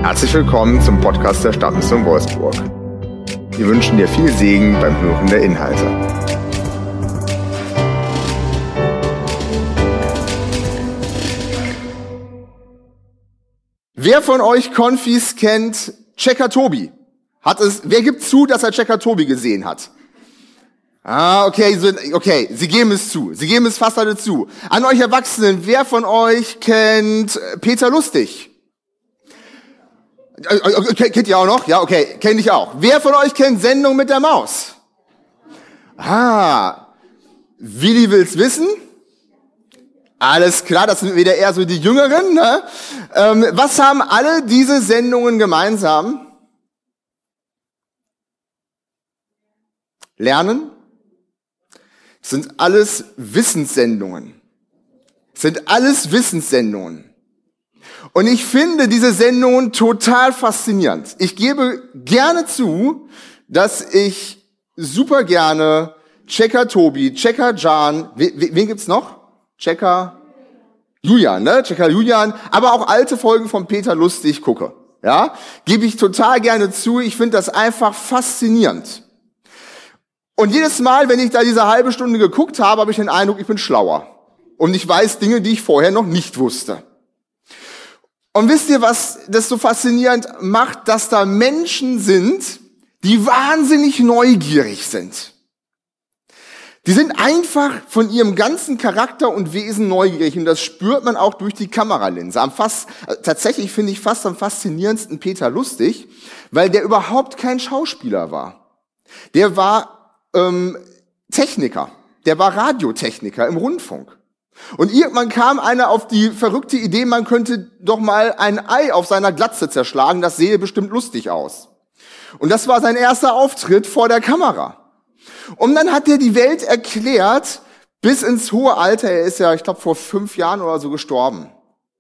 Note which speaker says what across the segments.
Speaker 1: Herzlich willkommen zum Podcast der Stadtmission Wolfsburg. Wir wünschen dir viel Segen beim Hören der Inhalte. Wer von euch Konfis kennt Checker Tobi? Wer gibt zu, dass er Checker Tobi gesehen hat? Okay, Sie geben es zu. Sie geben es fast alle zu. An euch Erwachsenen, wer von euch kennt Peter Lustig? Kennt ihr auch noch? Ja, okay, kenne ich auch. Wer von euch kennt Sendung mit der Maus? Willi will's wissen? Alles klar, das sind wieder eher so die Jüngeren, ne? Was haben alle diese Sendungen gemeinsam? Lernen? Es sind alles Wissenssendungen. Und ich finde diese Sendungen total faszinierend. Ich gebe gerne zu, dass ich super gerne Checker Tobi, Checker Jan, wen gibt's noch? Checker Julian, ne? Checker Julian, aber auch alte Folgen von Peter Lustig gucke. Ja? Gebe ich total gerne zu. Ich finde das einfach faszinierend. Und jedes Mal, wenn ich da diese halbe Stunde geguckt habe, habe ich den Eindruck, ich bin schlauer. Und ich weiß Dinge, die ich vorher noch nicht wusste. Und wisst ihr, was das so faszinierend macht? Dass da Menschen sind, die wahnsinnig neugierig sind. Die sind einfach von ihrem ganzen Charakter und Wesen neugierig. Und das spürt man auch durch die Kameralinse. Tatsächlich finde ich fast am faszinierendsten Peter Lustig, weil der überhaupt kein Schauspieler war. Der war Techniker. Der war Radiotechniker im Rundfunk. Und irgendwann kam einer auf die verrückte Idee, man könnte doch mal ein Ei auf seiner Glatze zerschlagen, das sehe bestimmt lustig aus. Und das war sein erster Auftritt vor der Kamera. Und dann hat er die Welt erklärt, bis ins hohe Alter, er ist ja, ich glaube, vor 5 Jahren oder so gestorben.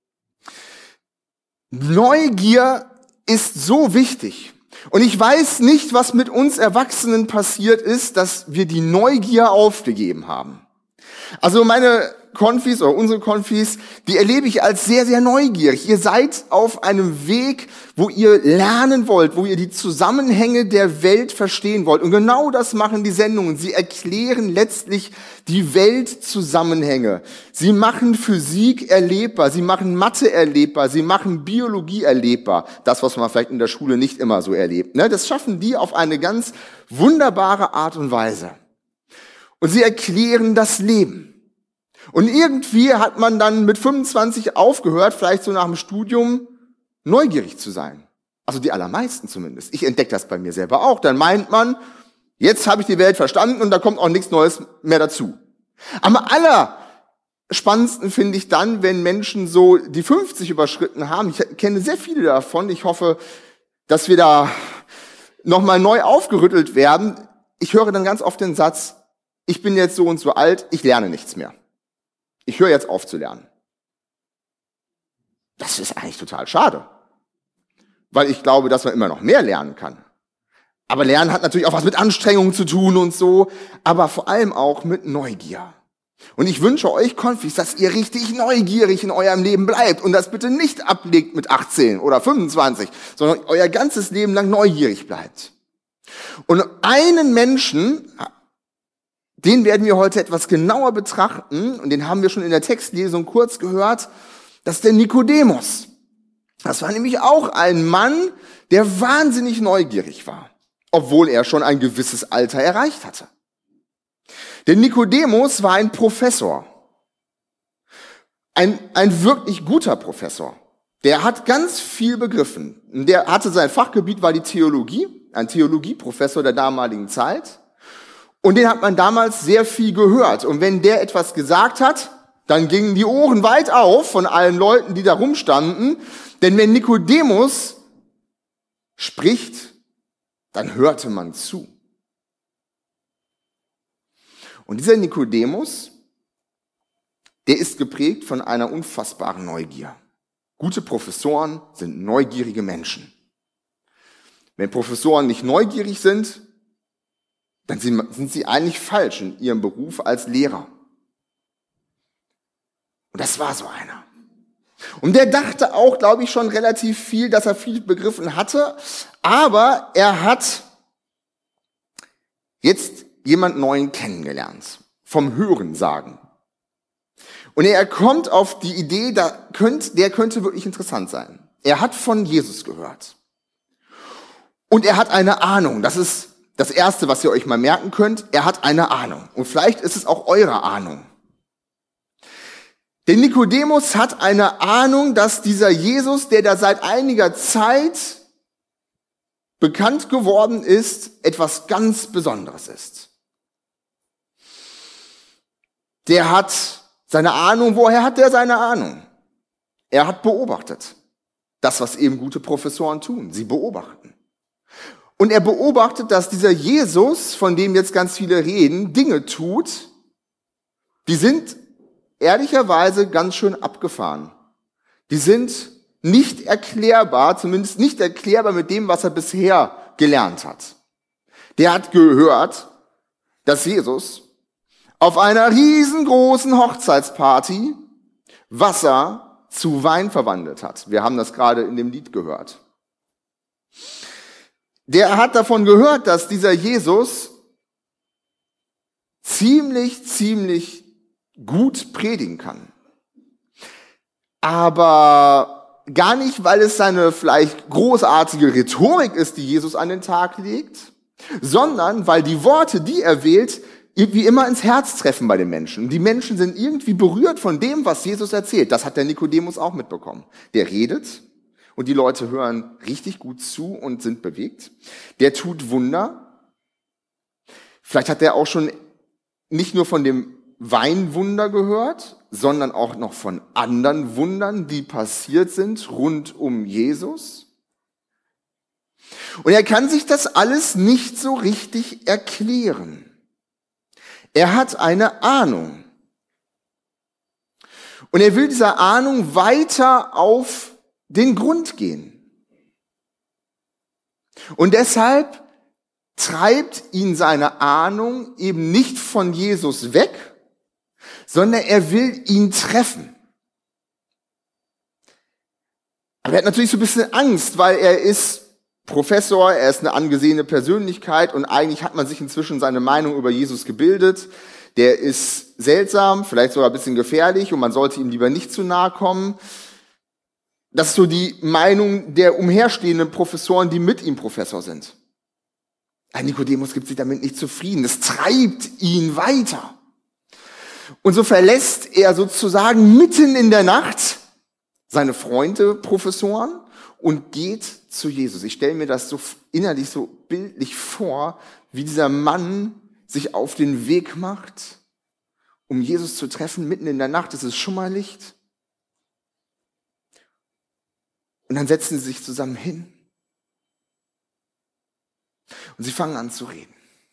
Speaker 1: Neugier ist so wichtig. Und ich weiß nicht, was mit uns Erwachsenen passiert ist, dass wir die Neugier aufgegeben haben. Also meine Konfis oder unsere Konfis, die erlebe ich als sehr, sehr neugierig. Ihr seid auf einem Weg, wo ihr lernen wollt, wo ihr die Zusammenhänge der Welt verstehen wollt. Und genau das machen die Sendungen. Sie erklären letztlich die Weltzusammenhänge. Sie machen Physik erlebbar, sie machen Mathe erlebbar, sie machen Biologie erlebbar. Das, was man vielleicht in der Schule nicht immer so erlebt. Das schaffen die auf eine ganz wunderbare Art und Weise. Und sie erklären das Leben. Und irgendwie hat man dann mit 25 aufgehört, vielleicht so nach dem Studium, neugierig zu sein. Also die allermeisten zumindest. Ich entdecke das bei mir selber auch. Dann meint man, jetzt habe ich die Welt verstanden und da kommt auch nichts Neues mehr dazu. Am allerspannendsten finde ich dann, wenn Menschen so die 50 überschritten haben. Ich kenne sehr viele davon. Ich hoffe, dass wir da nochmal neu aufgerüttelt werden. Ich höre dann ganz oft den Satz, ich bin jetzt so und so alt, ich lerne nichts mehr. Ich höre jetzt auf zu lernen. Das ist eigentlich total schade. Weil ich glaube, dass man immer noch mehr lernen kann. Aber Lernen hat natürlich auch was mit Anstrengung zu tun und so, aber vor allem auch mit Neugier. Und ich wünsche euch, Konfis, dass ihr richtig neugierig in eurem Leben bleibt und das bitte nicht ablegt mit 18 oder 25, sondern euer ganzes Leben lang neugierig bleibt. Und einen Menschen, den werden wir heute etwas genauer betrachten und den haben wir schon in der Textlesung kurz gehört, das ist der Nikodemus. Das war nämlich auch ein Mann, der wahnsinnig neugierig war, obwohl er schon ein gewisses Alter erreicht hatte. Der Nikodemus war ein Professor, ein wirklich guter Professor. Der hat ganz viel begriffen. Der hatte sein Fachgebiet war die Theologie, ein Theologieprofessor der damaligen Zeit. Und den hat man damals sehr viel gehört. Und wenn der etwas gesagt hat, dann gingen die Ohren weit auf von allen Leuten, die da rumstanden. Denn wenn Nikodemus spricht, dann hörte man zu. Und dieser Nikodemus, der ist geprägt von einer unfassbaren Neugier. Gute Professoren sind neugierige Menschen. Wenn Professoren nicht neugierig sind, dann sind sie eigentlich falsch in ihrem Beruf als Lehrer. Und das war so einer. Und der dachte auch, glaube ich, schon relativ viel, dass er viel begriffen hatte. Aber er hat jetzt jemand Neuen kennengelernt. Vom Hörensagen. Und er kommt auf die Idee, der könnte wirklich interessant sein. Er hat von Jesus gehört. Und er hat eine Ahnung. Das ist das Erste, was ihr euch mal merken könnt. Er hat eine Ahnung. Und vielleicht ist es auch eure Ahnung. Denn Nikodemus hat eine Ahnung, dass dieser Jesus, der da seit einiger Zeit bekannt geworden ist, etwas ganz Besonderes ist. Der hat seine Ahnung. Woher hat der seine Ahnung? Er hat beobachtet. Das, was eben gute Professoren tun. Sie beobachten. Und er beobachtet, dass dieser Jesus, von dem jetzt ganz viele reden, Dinge tut, die sind ehrlicherweise ganz schön abgefahren. Die sind nicht erklärbar, zumindest nicht erklärbar mit dem, was er bisher gelernt hat. Der hat gehört, dass Jesus auf einer riesengroßen Hochzeitsparty Wasser zu Wein verwandelt hat. Wir haben das gerade in dem Lied gehört. Der hat davon gehört, dass dieser Jesus ziemlich gut predigen kann. Aber gar nicht, weil es seine vielleicht großartige Rhetorik ist, die Jesus an den Tag legt, sondern weil die Worte, die er wählt, wie immer ins Herz treffen bei den Menschen. Die Menschen sind irgendwie berührt von dem, was Jesus erzählt. Das hat der Nikodemus auch mitbekommen. Der redet und die Leute hören richtig gut zu und sind bewegt. Der tut Wunder. Vielleicht hat er auch schon nicht nur von dem Weinwunder gehört, sondern auch noch von anderen Wundern, die passiert sind rund um Jesus. Und er kann sich das alles nicht so richtig erklären. Er hat eine Ahnung. Und er will dieser Ahnung weiter auf den Grund gehen. Und deshalb treibt ihn seine Ahnung eben nicht von Jesus weg, sondern er will ihn treffen. Aber er hat natürlich so ein bisschen Angst, weil er ist Professor, er ist eine angesehene Persönlichkeit und eigentlich hat man sich inzwischen seine Meinung über Jesus gebildet. Der ist seltsam, vielleicht sogar ein bisschen gefährlich und man sollte ihm lieber nicht zu nahe kommen. Das ist so die Meinung der umherstehenden Professoren, die mit ihm Professor sind. Nikodemus gibt sich damit nicht zufrieden. Das treibt ihn weiter. Und so verlässt er sozusagen mitten in der Nacht seine Freunde, Professoren, und geht zu Jesus. Ich stelle mir das so innerlich so bildlich vor, wie dieser Mann sich auf den Weg macht, um Jesus zu treffen, mitten in der Nacht. Es ist Schummerlicht. Und dann setzen sie sich zusammen hin. Und sie fangen an zu reden.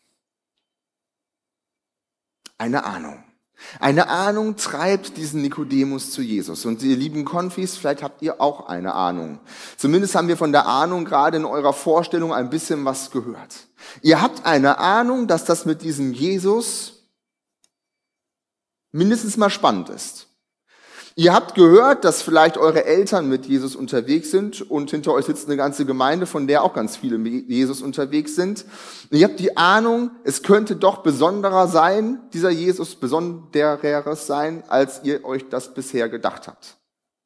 Speaker 1: Eine Ahnung. Eine Ahnung treibt diesen Nikodemus zu Jesus. Und ihr lieben Konfis, vielleicht habt ihr auch eine Ahnung. Zumindest haben wir von der Ahnung gerade in eurer Vorstellung ein bisschen was gehört. Ihr habt eine Ahnung, dass das mit diesem Jesus mindestens mal spannend ist. Ihr habt gehört, dass vielleicht eure Eltern mit Jesus unterwegs sind und hinter euch sitzt eine ganze Gemeinde, von der auch ganz viele mit Jesus unterwegs sind. Und ihr habt die Ahnung, es könnte doch besonderer sein, dieser Jesus besondereres sein, als ihr euch das bisher gedacht habt.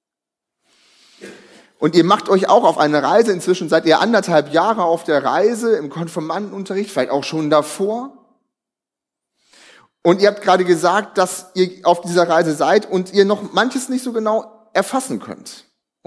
Speaker 1: Und ihr macht euch auch auf eine Reise, inzwischen seid ihr 1,5 Jahre auf der Reise im Konfirmandenunterricht, vielleicht auch schon davor. Und ihr habt gerade gesagt, dass ihr auf dieser Reise seid und ihr noch manches nicht so genau erfassen könnt.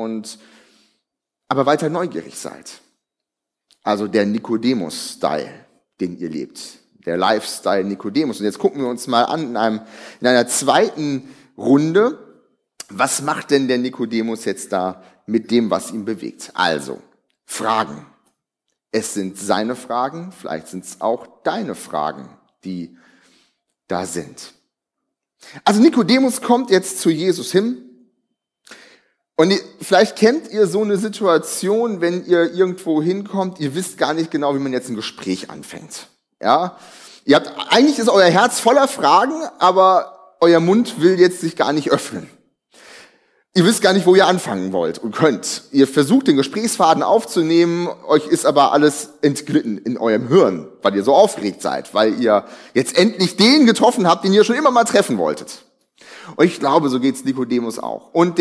Speaker 1: Aber weiter neugierig seid. Also der Nikodemus-Style, den ihr lebt. Der Lifestyle Nikodemus. Und jetzt gucken wir uns mal an in einer zweiten Runde. Was macht denn der Nikodemus jetzt da mit dem, was ihn bewegt? Also, Fragen. Es sind seine Fragen, vielleicht sind es auch deine Fragen, die da sind. Also Nikodemus kommt jetzt zu Jesus hin und vielleicht kennt ihr so eine Situation, wenn ihr irgendwo hinkommt, ihr wisst gar nicht genau, wie man jetzt ein Gespräch anfängt. Ja, eigentlich ist euer Herz voller Fragen, aber euer Mund will jetzt sich gar nicht öffnen. Ihr wisst gar nicht, wo ihr anfangen wollt und könnt. Ihr versucht, den Gesprächsfaden aufzunehmen, euch ist aber alles entglitten in eurem Hirn, weil ihr so aufgeregt seid, weil ihr jetzt endlich den getroffen habt, den ihr schon immer mal treffen wolltet. Und ich glaube, so geht's Nikodemus auch. Und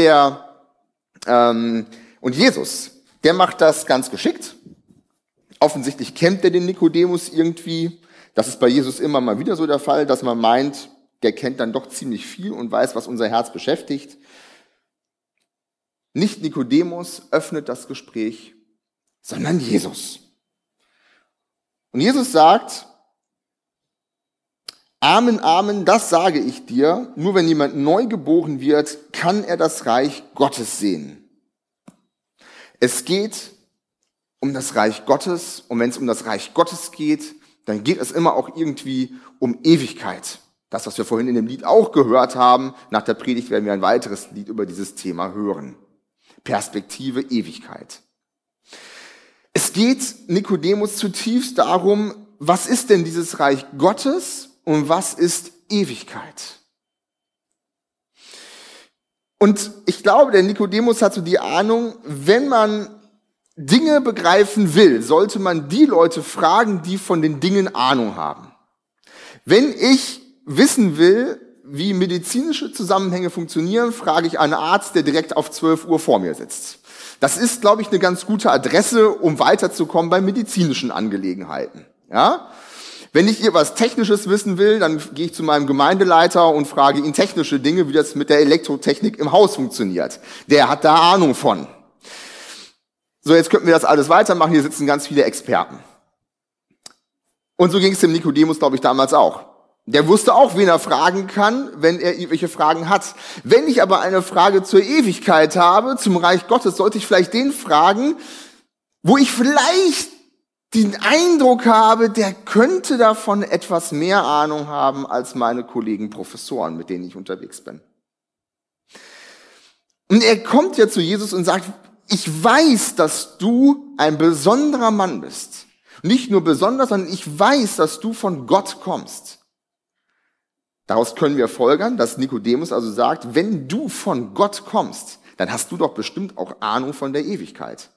Speaker 1: Jesus, der macht das ganz geschickt. Offensichtlich kennt er den Nikodemus irgendwie. Das ist bei Jesus immer mal wieder so der Fall, dass man meint, der kennt dann doch ziemlich viel und weiß, was unser Herz beschäftigt. Nicht Nikodemus öffnet das Gespräch, sondern Jesus. Und Jesus sagt, Amen, Amen, das sage ich dir, nur wenn jemand neu geboren wird, kann er das Reich Gottes sehen. Es geht um das Reich Gottes und wenn es um das Reich Gottes geht, dann geht es immer auch irgendwie um Ewigkeit. Das, was wir vorhin in dem Lied auch gehört haben, nach der Predigt werden wir ein weiteres Lied über dieses Thema hören. Perspektive Ewigkeit. Es geht Nikodemus zutiefst darum, was ist denn dieses Reich Gottes und was ist Ewigkeit? Und ich glaube, der Nikodemus hat so die Ahnung, wenn man Dinge begreifen will, sollte man die Leute fragen, die von den Dingen Ahnung haben. Wenn ich wissen will, wie medizinische Zusammenhänge funktionieren, frage ich einen Arzt, der direkt auf 12 Uhr vor mir sitzt. Das ist, glaube ich, eine ganz gute Adresse, um weiterzukommen bei medizinischen Angelegenheiten. Ja? Wenn ich was Technisches wissen will, dann gehe ich zu meinem Gemeindeleiter und frage ihn technische Dinge, wie das mit der Elektrotechnik im Haus funktioniert. Der hat da Ahnung von. So, jetzt könnten wir das alles weitermachen. Hier sitzen ganz viele Experten. Und so ging es dem Nikodemus, glaube ich, damals auch. Der wusste auch, wen er fragen kann, wenn er irgendwelche Fragen hat. Wenn ich aber eine Frage zur Ewigkeit habe, zum Reich Gottes, sollte ich vielleicht den fragen, wo ich vielleicht den Eindruck habe, der könnte davon etwas mehr Ahnung haben als meine Kollegen Professoren, mit denen ich unterwegs bin. Und er kommt ja zu Jesus und sagt, ich weiß, dass du ein besonderer Mann bist. Nicht nur besonders, sondern ich weiß, dass du von Gott kommst. Daraus können wir folgern, dass Nikodemus also sagt, wenn du von Gott kommst, dann hast du doch bestimmt auch Ahnung von der Ewigkeit.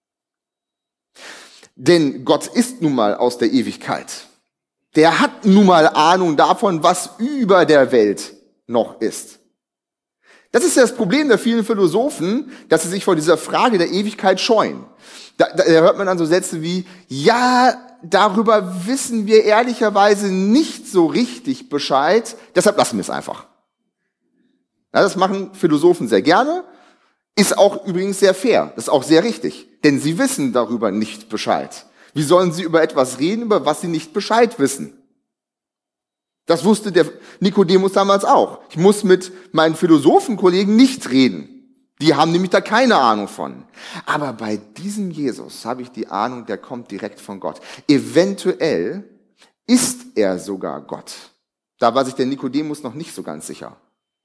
Speaker 1: Denn Gott ist nun mal aus der Ewigkeit. Der hat nun mal Ahnung davon, was über der Welt noch ist. Das ist ja das Problem der vielen Philosophen, dass sie sich vor dieser Frage der Ewigkeit scheuen. Da hört man dann so Sätze wie, ja, darüber wissen wir ehrlicherweise nicht so richtig Bescheid, deshalb lassen wir es einfach. Ja, das machen Philosophen sehr gerne, ist auch übrigens sehr fair, das ist auch sehr richtig, denn sie wissen darüber nicht Bescheid. Wie sollen sie über etwas reden, über was sie nicht Bescheid wissen? Das wusste der Nikodemus damals auch. Ich muss mit meinen Philosophenkollegen nicht reden. Die haben nämlich da keine Ahnung von. Aber bei diesem Jesus habe ich die Ahnung, der kommt direkt von Gott. Eventuell ist er sogar Gott. Da war sich der Nikodemus noch nicht so ganz sicher.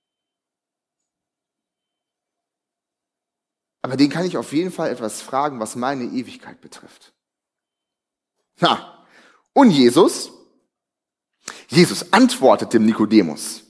Speaker 1: Aber den kann ich auf jeden Fall etwas fragen, was meine Ewigkeit betrifft. Und Jesus antwortet dem Nikodemus.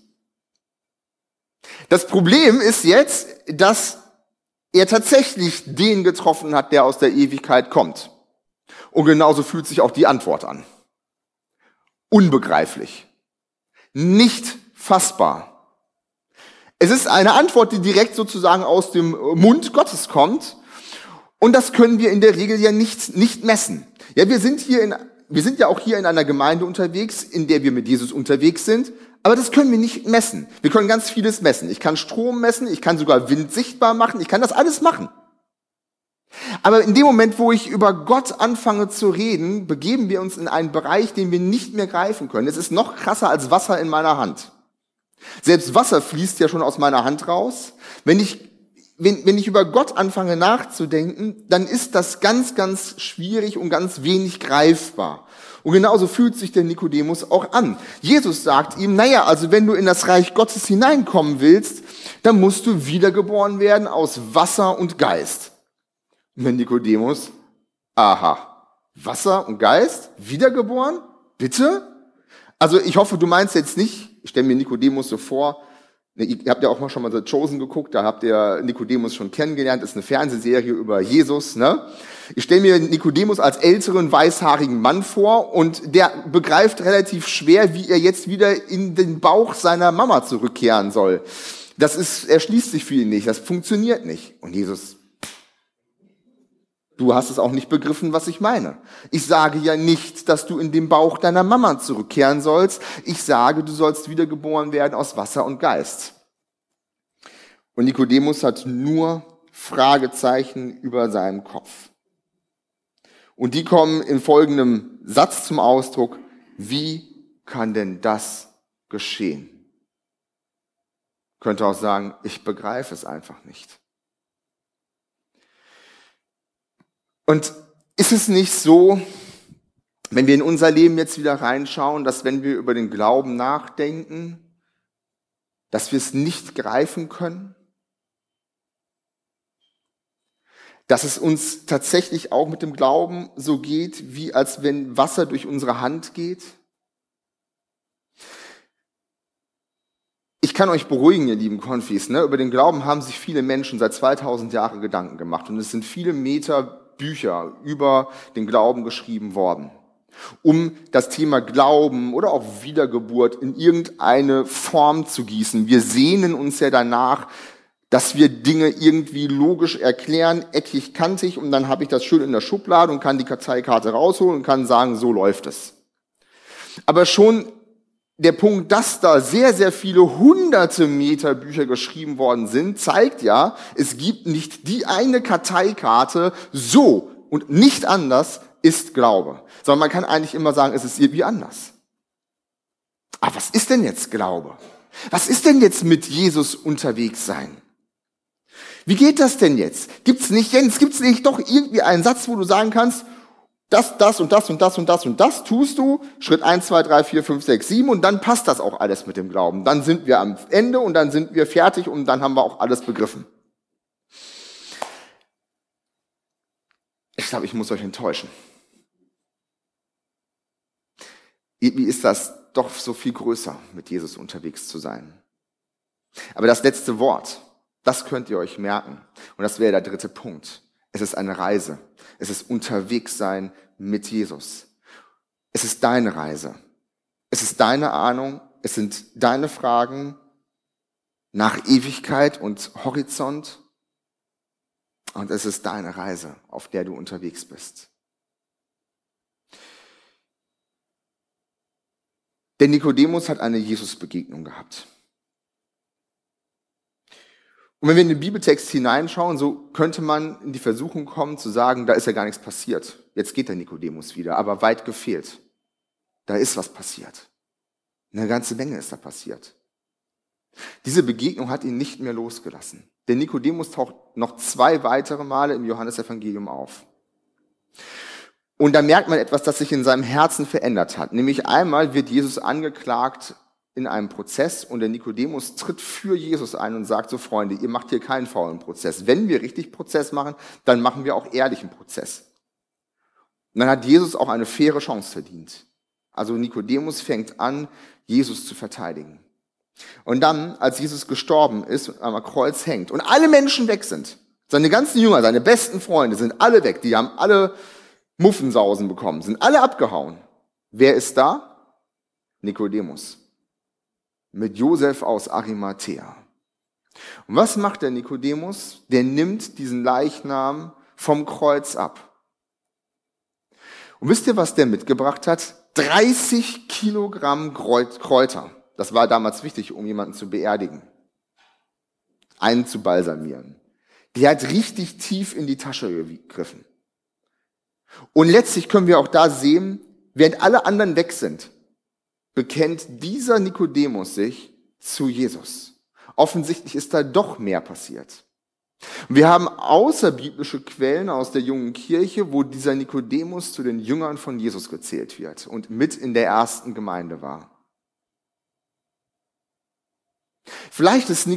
Speaker 1: Das Problem ist jetzt, dass er tatsächlich den getroffen hat, der aus der Ewigkeit kommt. Und genauso fühlt sich auch die Antwort an. Unbegreiflich. Nicht fassbar. Es ist eine Antwort, die direkt sozusagen aus dem Mund Gottes kommt. Und das können wir in der Regel ja nicht messen. Ja, wir sind ja auch hier in einer Gemeinde unterwegs, in der wir mit Jesus unterwegs sind. Aber das können wir nicht messen. Wir können ganz vieles messen. Ich kann Strom messen, ich kann sogar Wind sichtbar machen, ich kann das alles machen. Aber in dem Moment, wo ich über Gott anfange zu reden, begeben wir uns in einen Bereich, den wir nicht mehr greifen können. Es ist noch krasser als Wasser in meiner Hand. Selbst Wasser fließt ja schon aus meiner Hand raus. Wenn ich über Gott anfange nachzudenken, dann ist das ganz, ganz schwierig und ganz wenig greifbar. Und genauso fühlt sich der Nikodemus auch an. Jesus sagt ihm, also wenn du in das Reich Gottes hineinkommen willst, dann musst du wiedergeboren werden aus Wasser und Geist. Und der Nikodemus, Wasser und Geist, wiedergeboren? Bitte? Also ich hoffe, du meinst jetzt nicht, ich stelle mir Nikodemus so vor, Ihr habt ja auch mal schon mal The Chosen geguckt, da habt ihr Nikodemus schon kennengelernt, das ist eine Fernsehserie über Jesus. Ne? Ich stelle mir Nikodemus als älteren, weißhaarigen Mann vor und der begreift relativ schwer, wie er jetzt wieder in den Bauch seiner Mama zurückkehren soll. Erschließt sich für ihn nicht, das funktioniert nicht. Und Jesus: Du hast es auch nicht begriffen, was ich meine. Ich sage ja nicht, dass du in den Bauch deiner Mama zurückkehren sollst. Ich sage, du sollst wiedergeboren werden aus Wasser und Geist. Und Nikodemus hat nur Fragezeichen über seinem Kopf. Und die kommen in folgendem Satz zum Ausdruck: Wie kann denn das geschehen? Könnte auch sagen, ich begreife es einfach nicht. Und ist es nicht so, wenn wir in unser Leben jetzt wieder reinschauen, dass wenn wir über den Glauben nachdenken, dass wir es nicht greifen können? Dass es uns tatsächlich auch mit dem Glauben so geht, wie als wenn Wasser durch unsere Hand geht? Ich kann euch beruhigen, ihr lieben Konfis, ne? Über den Glauben haben sich viele Menschen seit 2000 Jahren Gedanken gemacht und es sind viele Meter Bücher über den Glauben geschrieben worden, um das Thema Glauben oder auch Wiedergeburt in irgendeine Form zu gießen. Wir sehnen uns ja danach, dass wir Dinge irgendwie logisch erklären, eckig, kantig, und dann habe ich das schön in der Schublade und kann die Karteikarte rausholen und kann sagen, so läuft es. Aber schon der Punkt, dass da sehr, sehr viele hunderte Meter Bücher geschrieben worden sind, zeigt ja, es gibt nicht die eine Karteikarte, so und nicht anders ist Glaube. Sondern man kann eigentlich immer sagen, es ist irgendwie anders. Aber was ist denn jetzt Glaube? Was ist denn jetzt mit Jesus unterwegs sein? Wie geht das denn jetzt? Gibt's nicht doch irgendwie einen Satz, wo du sagen kannst, das und das und das und das und das tust du, Schritt 1, 2, 3, 4, 5, 6, 7 und dann passt das auch alles mit dem Glauben. Dann sind wir am Ende und dann sind wir fertig und dann haben wir auch alles begriffen. Ich glaube, ich muss euch enttäuschen. Wie ist das doch so viel größer, mit Jesus unterwegs zu sein? Aber das letzte Wort, das könnt ihr euch merken. Und das wäre der dritte Punkt. Es ist eine Reise. Es ist unterwegs sein mit Jesus. Es ist deine Reise. Es ist deine Ahnung. Es sind deine Fragen nach Ewigkeit und Horizont. Und es ist deine Reise, auf der du unterwegs bist. Der Nikodemus hat eine Jesus-Begegnung gehabt. Und wenn wir in den Bibeltext hineinschauen, so könnte man in die Versuchung kommen zu sagen, da ist ja gar nichts passiert. Jetzt geht der Nikodemus wieder, aber weit gefehlt. Da ist was passiert. Eine ganze Menge ist da passiert. Diese Begegnung hat ihn nicht mehr losgelassen. Der Nikodemus taucht noch 2 weitere Male im Johannesevangelium auf. Und da merkt man etwas, das sich in seinem Herzen verändert hat. Nämlich einmal wird Jesus angeklagt in einem Prozess und der Nikodemus tritt für Jesus ein und sagt so, Freunde, ihr macht hier keinen faulen Prozess. Wenn wir richtig Prozess machen, dann machen wir auch ehrlichen Prozess. Und dann hat Jesus auch eine faire Chance verdient. Also Nikodemus fängt an, Jesus zu verteidigen. Und dann, als Jesus gestorben ist und am Kreuz hängt und alle Menschen weg sind, seine ganzen Jünger, seine besten Freunde sind alle weg, die haben alle Muffensausen bekommen, sind alle abgehauen. Wer ist da? Nikodemus. Mit Josef aus Arimathea. Und was macht der Nikodemus? Der nimmt diesen Leichnam vom Kreuz ab. Und wisst ihr, was der mitgebracht hat? 30 Kilogramm Kräuter. Das war damals wichtig, um jemanden zu beerdigen. Einen zu balsamieren. Der hat richtig tief in die Tasche gegriffen. Und letztlich können wir auch da sehen, während alle anderen weg sind, bekennt dieser Nikodemus sich zu Jesus. Offensichtlich ist da doch mehr passiert. Und wir haben außerbiblische Quellen aus der jungen Kirche, wo dieser Nikodemus zu den Jüngern von Jesus gezählt wird und mit in der ersten Gemeinde war. Vielleicht ist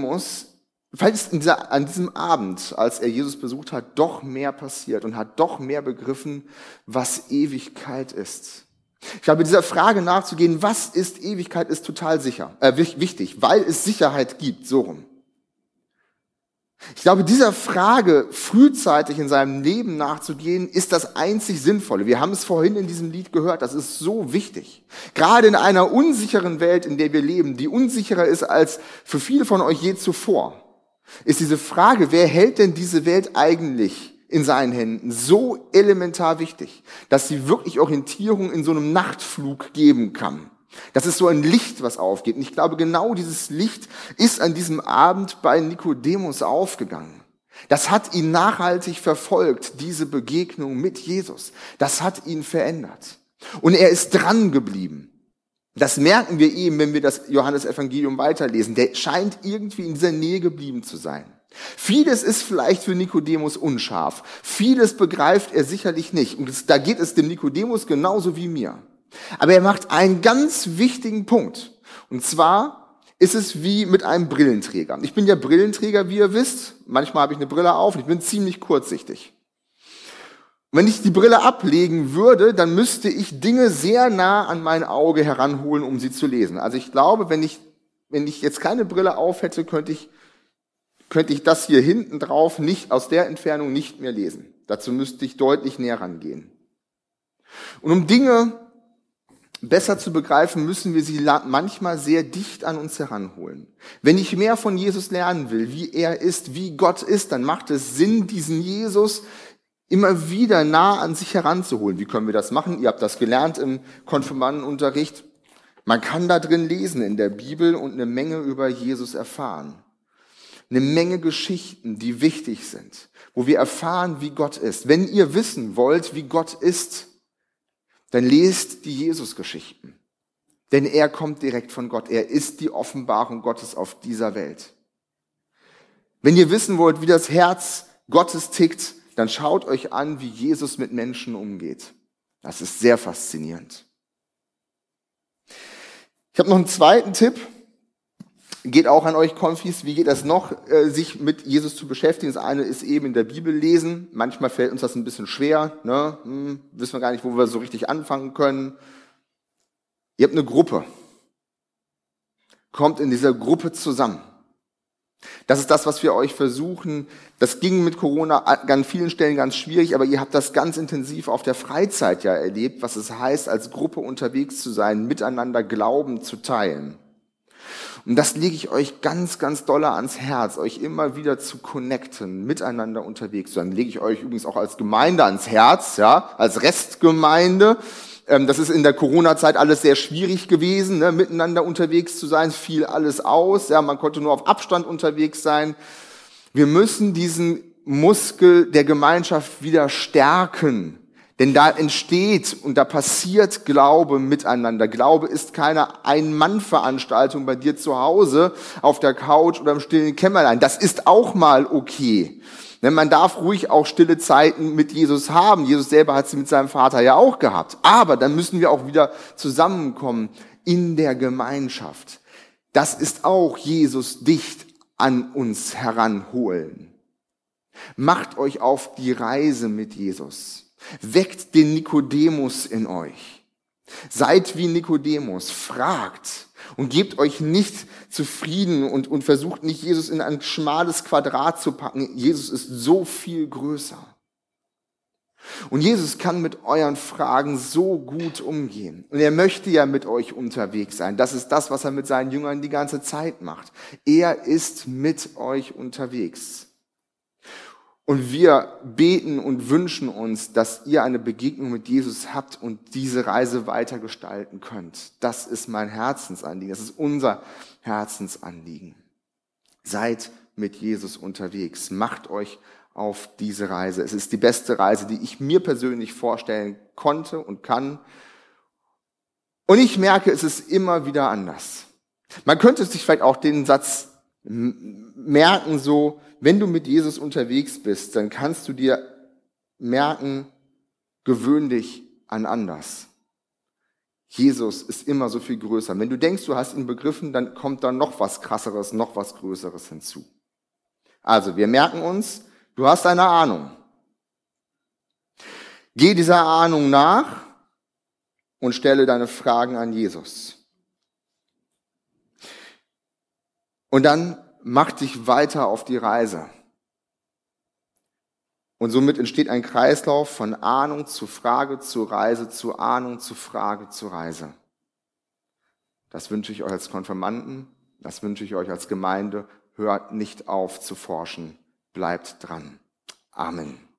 Speaker 1: an diesem Abend, als er Jesus besucht hat, doch mehr passiert und hat doch mehr begriffen, was Ewigkeit ist. Ich glaube, dieser Frage nachzugehen, was ist Ewigkeit, ist total wichtig, weil es Sicherheit gibt, so rum. Ich glaube, dieser Frage frühzeitig in seinem Leben nachzugehen, ist das einzig Sinnvolle. Wir haben es vorhin in diesem Lied gehört, das ist so wichtig. Gerade in einer unsicheren Welt, in der wir leben, die unsicherer ist als für viele von euch je zuvor, ist diese Frage, wer hält denn diese Welt eigentlich in seinen Händen, so elementar wichtig, dass sie wirklich Orientierung in so einem Nachtflug geben kann. Das ist so ein Licht, was aufgeht. Und ich glaube, genau dieses Licht ist an diesem Abend bei Nikodemus aufgegangen. Das hat ihn nachhaltig verfolgt, diese Begegnung mit Jesus. Das hat ihn verändert. Und er ist dran geblieben. Das merken wir eben, wenn wir das Johannesevangelium weiterlesen. Der scheint irgendwie in dieser Nähe geblieben zu sein. Vieles ist vielleicht für Nikodemus unscharf. Vieles begreift er sicherlich nicht. Und da geht es dem Nikodemus genauso wie mir. Aber er macht einen ganz wichtigen Punkt. Und zwar ist es wie mit einem Brillenträger. Ich bin ja Brillenträger, wie ihr wisst. Manchmal habe ich eine Brille auf und ich bin ziemlich kurzsichtig. Und wenn ich die Brille ablegen würde, dann müsste ich Dinge sehr nah an mein Auge heranholen, um sie zu lesen. Also ich glaube, wenn ich jetzt keine Brille auf hätte, könnte ich das hier hinten drauf nicht aus der Entfernung nicht mehr lesen. Dazu müsste ich deutlich näher rangehen. Und um Dinge besser zu begreifen, müssen wir sie manchmal sehr dicht an uns heranholen. Wenn ich mehr von Jesus lernen will, wie er ist, wie Gott ist, dann macht es Sinn, diesen Jesus immer wieder nah an sich heranzuholen. Wie können wir das machen? Ihr habt das gelernt im Konfirmandenunterricht. Man kann da drin lesen in der Bibel und eine Menge über Jesus erfahren. Eine Menge Geschichten, die wichtig sind, wo wir erfahren, wie Gott ist. Wenn ihr wissen wollt, wie Gott ist, dann lest die Jesus-Geschichten. Denn er kommt direkt von Gott. Er ist die Offenbarung Gottes auf dieser Welt. Wenn ihr wissen wollt, wie das Herz Gottes tickt, dann schaut euch an, wie Jesus mit Menschen umgeht. Das ist sehr faszinierend. Ich habe noch einen zweiten Tipp. Geht auch an euch Konfis, wie geht das noch, sich mit Jesus zu beschäftigen? Das eine ist eben in der Bibel lesen. Manchmal fällt uns das ein bisschen schwer, ne? Wissen wir gar nicht, wo wir so richtig anfangen können. Ihr habt eine Gruppe. Kommt in dieser Gruppe zusammen. Das ist das, was wir euch versuchen. Das ging mit Corona an vielen Stellen ganz schwierig, aber ihr habt das ganz intensiv auf der Freizeit ja erlebt, was es heißt, als Gruppe unterwegs zu sein, miteinander Glauben zu teilen. Und das lege ich euch ganz, ganz doll ans Herz, euch immer wieder zu connecten, miteinander unterwegs zu sein. Lege ich euch übrigens auch als Gemeinde ans Herz, ja, als Restgemeinde. Das ist in der Corona-Zeit alles sehr schwierig gewesen, ne, miteinander unterwegs zu sein, fiel alles aus, ja, man konnte nur auf Abstand unterwegs sein. Wir müssen diesen Muskel der Gemeinschaft wieder stärken. Denn da entsteht und da passiert Glaube miteinander. Glaube ist keine Ein-Mann-Veranstaltung bei dir zu Hause auf der Couch oder im stillen Kämmerlein. Das ist auch mal okay. Denn man darf ruhig auch stille Zeiten mit Jesus haben. Jesus selber hat sie mit seinem Vater ja auch gehabt. Aber dann müssen wir auch wieder zusammenkommen in der Gemeinschaft. Das ist auch Jesus dicht an uns heranholen. Macht euch auf die Reise mit Jesus. Weckt den Nikodemus in euch. Seid wie Nikodemus, fragt und gebt euch nicht zufrieden und versucht nicht, Jesus in ein schmales Quadrat zu packen. Jesus ist so viel größer. Und Jesus kann mit euren Fragen so gut umgehen. Und er möchte ja mit euch unterwegs sein. Das ist das, was er mit seinen Jüngern die ganze Zeit macht. Er ist mit euch unterwegs. Und wir beten und wünschen uns, dass ihr eine Begegnung mit Jesus habt und diese Reise weitergestalten könnt. Das ist mein Herzensanliegen, das ist unser Herzensanliegen. Seid mit Jesus unterwegs, macht euch auf diese Reise. Es ist die beste Reise, die ich mir persönlich vorstellen konnte und kann. Und ich merke, es ist immer wieder anders. Man könnte sich vielleicht auch den Satz merken, so, wenn du mit Jesus unterwegs bist, dann kannst du dir merken, gewöhn dich an anders. Jesus ist immer so viel größer. Wenn du denkst, du hast ihn begriffen, dann kommt da noch was Krasseres, noch was Größeres hinzu. Also, wir merken uns, du hast eine Ahnung. Geh dieser Ahnung nach und stelle deine Fragen an Jesus. Und dann mach dich weiter auf die Reise. Und somit entsteht ein Kreislauf von Ahnung zu Frage zu Reise zu Ahnung zu Frage zu Reise. Das wünsche ich euch als Konfirmanden, das wünsche ich euch als Gemeinde. Hört nicht auf zu forschen, bleibt dran. Amen.